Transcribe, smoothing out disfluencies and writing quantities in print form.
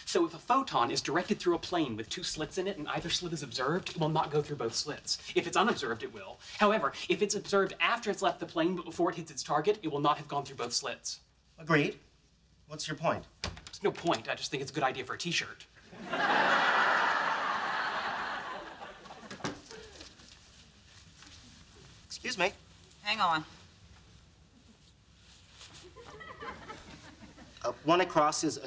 So if a photon is directed through a plane with two slits in it and either slit is observed, it will not go through both slits. If it's unobserved, it will. However, if it's observed after it's left the plane but before it hits its target, it will not have gone through both slits. Agreed. What's your point? There's no point. I just think it's a good idea for a t-shirt. Excuse me. Hang on. One across is